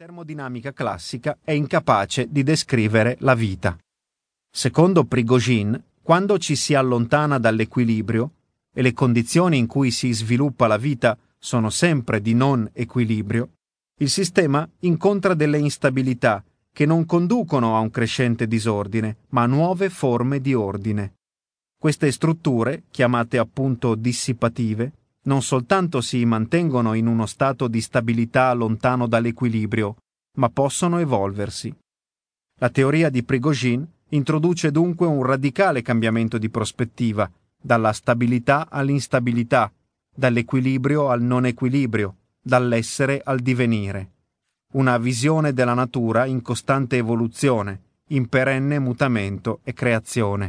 termodinamica classica è incapace di descrivere la vita. Secondo Prigogine, quando ci si allontana dall'equilibrio, e le condizioni in cui si sviluppa la vita sono sempre di non equilibrio, il sistema incontra delle instabilità che non conducono a un crescente disordine, ma a nuove forme di ordine. Queste strutture, chiamate appunto dissipative, non soltanto si mantengono in uno stato di stabilità lontano dall'equilibrio, ma possono evolversi. La teoria di Prigogine introduce dunque un radicale cambiamento di prospettiva, dalla stabilità all'instabilità, dall'equilibrio al non equilibrio, dall'essere al divenire. Una visione della natura in costante evoluzione, in perenne mutamento e creazione.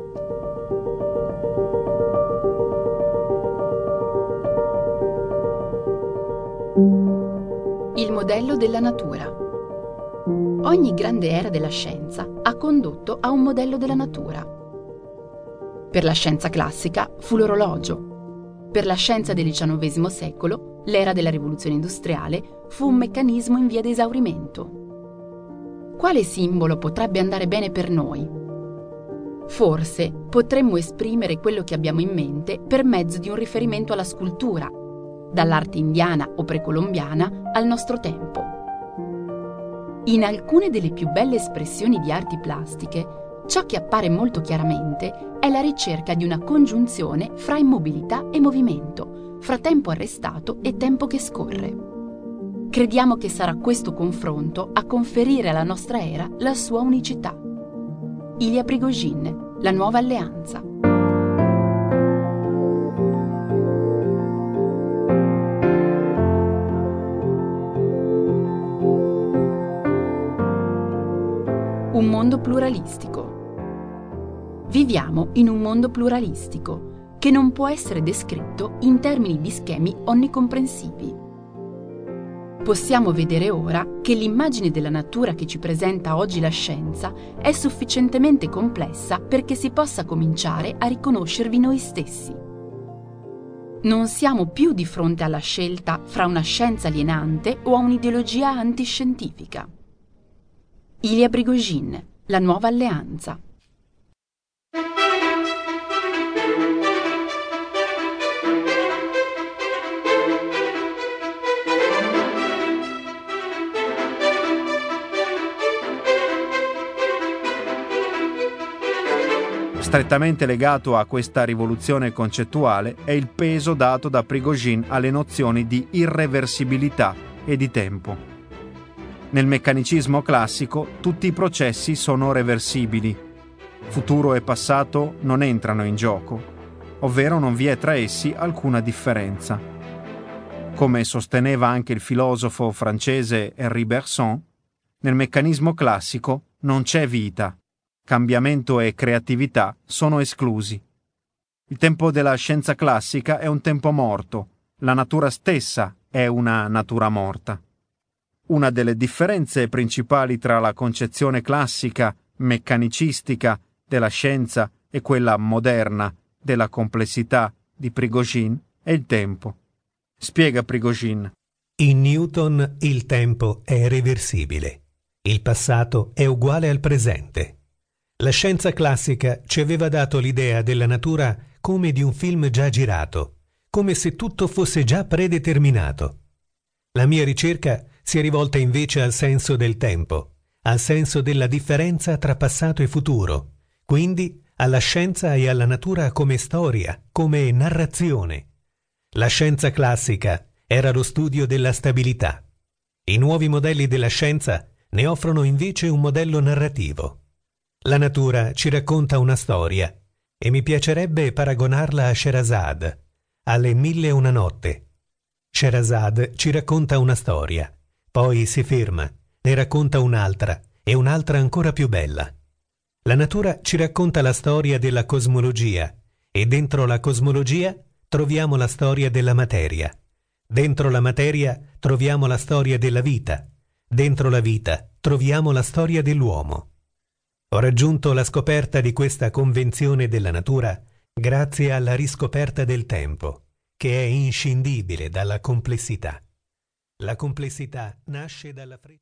Il modello della natura. Ogni grande era della scienza ha condotto a un modello della natura. Per la scienza classica fu l'orologio. Per la scienza del XIX secolo, l'era della rivoluzione industriale, fu un meccanismo in via di esaurimento. Quale simbolo potrebbe andare bene per noi? Forse potremmo esprimere quello che abbiamo in mente per mezzo di un riferimento alla scultura, dall'arte indiana o precolombiana al nostro tempo. In alcune delle più belle espressioni di arti plastiche, ciò che appare molto chiaramente è la ricerca di una congiunzione fra immobilità e movimento, fra tempo arrestato e tempo che scorre. Crediamo che sarà questo confronto a conferire alla nostra era la sua unicità. Ilya Prigogine, La nuova alleanza. Un mondo pluralistico. Viviamo in un mondo pluralistico che non può essere descritto in termini di schemi onnicomprensivi. Possiamo vedere ora che l'immagine della natura che ci presenta oggi la scienza è sufficientemente complessa perché si possa cominciare a riconoscervi noi stessi. Non siamo più di fronte alla scelta fra una scienza alienante o a un'ideologia antiscientifica. Ilya Prigogine, La nuova alleanza. Strettamente legato a questa rivoluzione concettuale è il peso dato da Prigogine alle nozioni di irreversibilità e di tempo. Nel meccanicismo classico tutti i processi sono reversibili. Futuro e passato non entrano in gioco, ovvero non vi è tra essi alcuna differenza. Come sosteneva anche il filosofo francese Henri Bergson, nel meccanismo classico non c'è vita, cambiamento e creatività sono esclusi. Il tempo della scienza classica è un tempo morto, la natura stessa è una natura morta. Una delle differenze principali tra la concezione classica, meccanicistica, della scienza e quella moderna, della complessità di Prigogine, è il tempo. Spiega Prigogine. In Newton il tempo è reversibile. Il passato è uguale al presente. La scienza classica ci aveva dato l'idea della natura come di un film già girato, come se tutto fosse già predeterminato. La mia ricerca si è rivolta invece al senso del tempo, al senso della differenza tra passato e futuro, quindi alla scienza e alla natura come storia, come narrazione. La scienza classica era lo studio della stabilità. I nuovi modelli della scienza ne offrono invece un modello narrativo. La natura ci racconta una storia e mi piacerebbe paragonarla a Scheherazade, alle 1001 notte. Scheherazade ci racconta una storia, poi si ferma, ne racconta un'altra e un'altra ancora più bella. La natura ci racconta la storia della cosmologia e dentro la cosmologia troviamo la storia della materia. Dentro la materia troviamo la storia della vita. Dentro la vita troviamo la storia dell'uomo. Ho raggiunto la scoperta di questa convenzione della natura grazie alla riscoperta del tempo, che è inscindibile dalla complessità. La complessità nasce dalla fretta.